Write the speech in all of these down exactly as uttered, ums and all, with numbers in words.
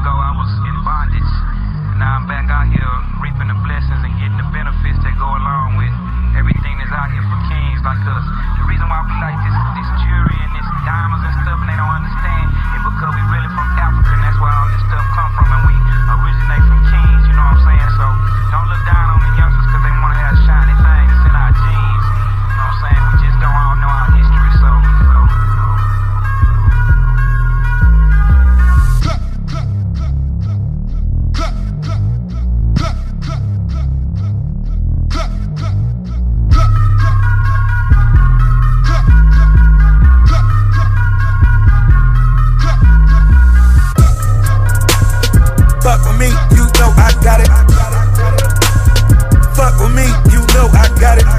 ago I was in bondage. Now I'm back out here reaping the blessings and getting the benefits that go along with everything that's out here for kings like us. The reason why we like this, this jewelry and this diamonds and stuff and they don't understand is because we really from Africa and that's where all this stuff come from and we originate from kings, you know what I'm saying? So don't look down on the youngsters because they want to have shiny things that's in our genes. You know what I'm saying? We just don't all know our history, so... so Fuck with me, you know I got it. Fuck with me, you know I got it.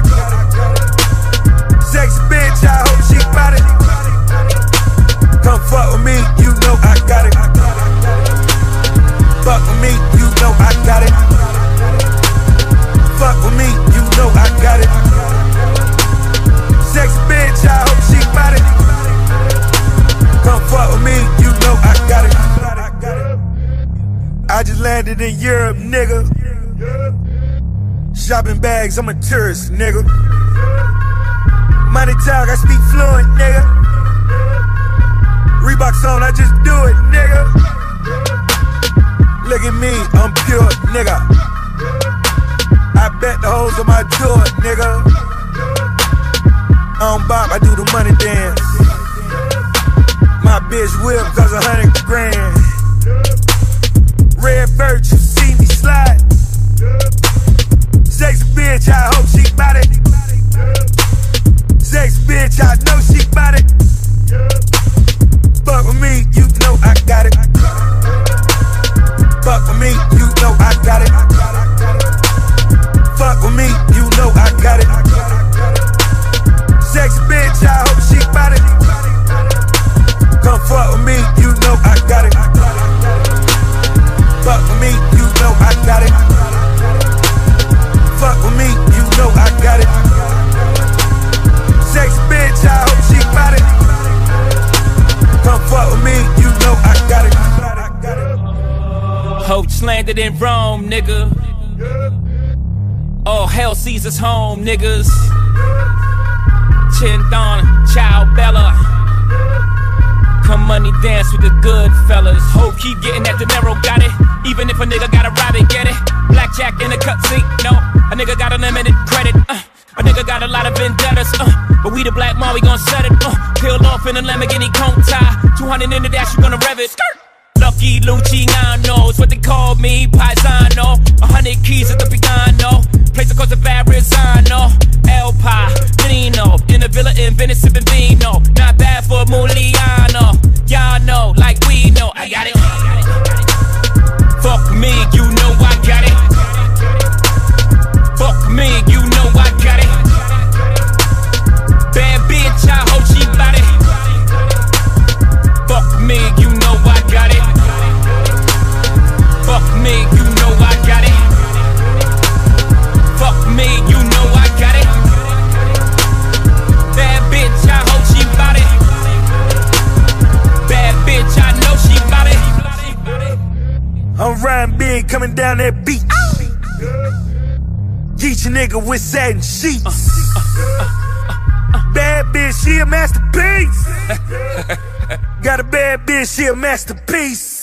Sexy bitch, I hope she bout it. Come fuck with me, you know I got it. Fuck with me, you know I got it. Fuck with me, you know I got it. Sexy bitch, I hope she bout it. Come fuck with me, you know I got it. I just landed in Europe, nigga. Shopping bags, I'm a tourist, nigga. Money talk, I speak fluent, nigga. Reeboks on, I just do it, nigga. Look at me, I'm pure, nigga. I bet the hoes on my door, nigga. I don't bop, I do the money dance. My bitch whip cause a hundred grand. Red bird, you see me slide. Sexy bitch, I hope she bout it. Sexy bitch, I know she bout it. Fuck with me, you know I got it. Fuck with me, you know I got it. Fuck with me, you know I got it. Sexy bitch, I hope she bout it. Come fuck with me, you know I got it. Fuck with me, you know I got it. Fuck with me, you know I got it. Sexy bitch, I hope she bout it. Come fuck with me, you know I got it. Hoach landed in Rome, nigga. All hell sees us home, niggas. Chinthon, Ciao Bella. Come money dance with the good fellas. Hope keep getting that dinero, got it. Even if a nigga gotta rob it, get it. Blackjack in the cutscene, no. A nigga got unlimited credit, uh. A nigga got a lot of vendettas, uh. But we the black mom, we gon' set it, uh. Peel off in a Lamborghini Countach. two hundred in the dash, you gonna rev it. Skirt. Lucky Luciano, it's what they call me, Paisano. A hundred keys at the piano. Place across the Verrazano. El Padrino. In a villa in Venice, sipping vino. Not bad for Muliano. Y'all know, like we know, I got it. Fuck me, you know I got it. Fuck me, you know I got it. Bad bitch, I hope she bout it. Fuck me, you know I got it. Fuck me, you know I got it. Fuck me, you know I got it. Bad bitch, I hope she bout it. Bad bitch, I know she bout it. I'm riding big, coming down that beach. Geech a nigga with satin sheets. Bad bitch, she a masterpiece. Got a bad bitch, she a masterpiece.